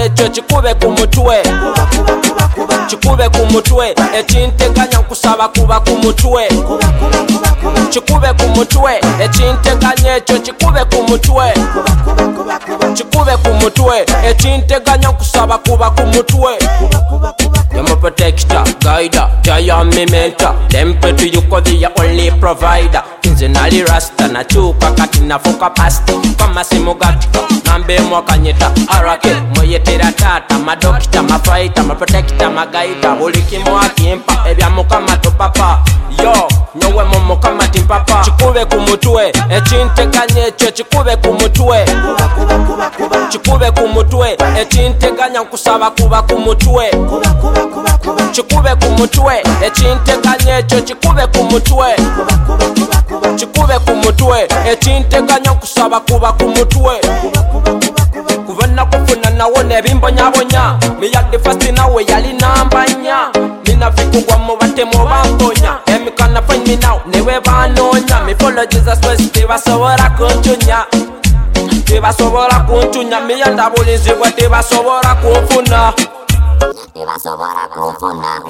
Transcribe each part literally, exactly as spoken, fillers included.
ekyo kikube ku mutwe kikube ku mutwe ekinteganya nkusaba kuba ku mutwe kikube ku mutwe ekinteganya ekyo kikube ku mutwe kikube ku mutwe ekinteganya nkusaba kuba ku mutwe. You're my protector, guider, giant me mentor. Them pray to you cause you're only provider. Nzinali rasta na chuka kati na foka pasti. Kama simu gatika, nambe mwakanyeta arake, moyetera tata, madokita, mafaita, ma protector, ma guider. Uliki mwakimpa, ebya mukama to papa. Yo, nyowe momo kama timpapa. Chikube kumutwe, echinteganya ekyo chikube kumutwe chikube kumutwe ekinteganya nkusaba kuba kumutwe kikube kumutwe ekinteganya ekyo kikube kumutwe kikube kumutwe ekinteganya nkusaba kuba kumutwe kuva nakufuna nawo nebimbonyabonya miyadde fasti nawe yali nambanya ninafikugwa mu batemu bamponya emikana find me now newe banonya me follow Jesus Christ tebasobora kunchunya tebasobora kunchunya miyanda bulizibwa tebasobora kunfuna tebasobora kunfuna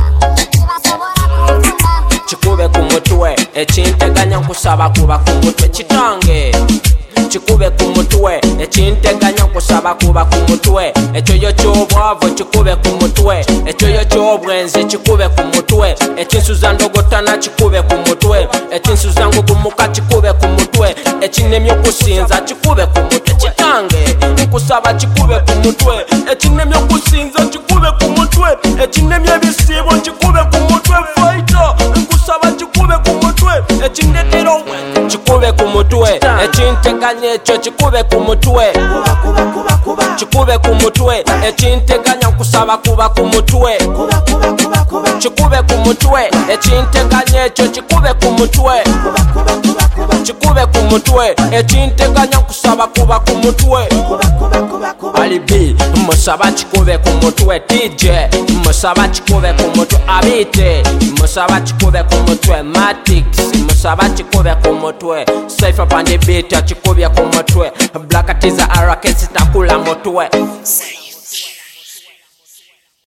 kikube ku mutwe ekinteganya nkusaba kuba ku mutwe kitange kikube ku mutwe ekinteganya nkusaba kuba ku mutwe ekyoyo ky'obwavu kikube ku mutwe ekyoyo ky'obwenzi kikube ku mutwe ekinsuza ndogotana kikube ku mutwe ekinsuza ngugumuka kikube ku mutwe ekinemye okusinza kikube ku mutwe kitange nkusaba kikube ku mutwe ekinemye okusinza kikube ku mutwe ekinemye ebisibo kikube ku mutwe fighter nkusaba kikube ku mutwe ekindetero kikube ku mutwe ekinteganya ekyo kikube ku mutwe kikube ku mutwe ekinteganya nkusaba kuba ku mutwe kikube ku mutwe ekinteganya ekyo kikube ku mutwe kikube ku mutwe ekinteganya nkusaba kuba ku mutwe alibi musaba kikube ku mutwe D J musaba kikube ku mutwe abite musaba kikube ku mutwe Matix musaba kikube ku mutwe Cypher pande beat kikube ku mutwe Black Tiza Arakesi takula mutwe.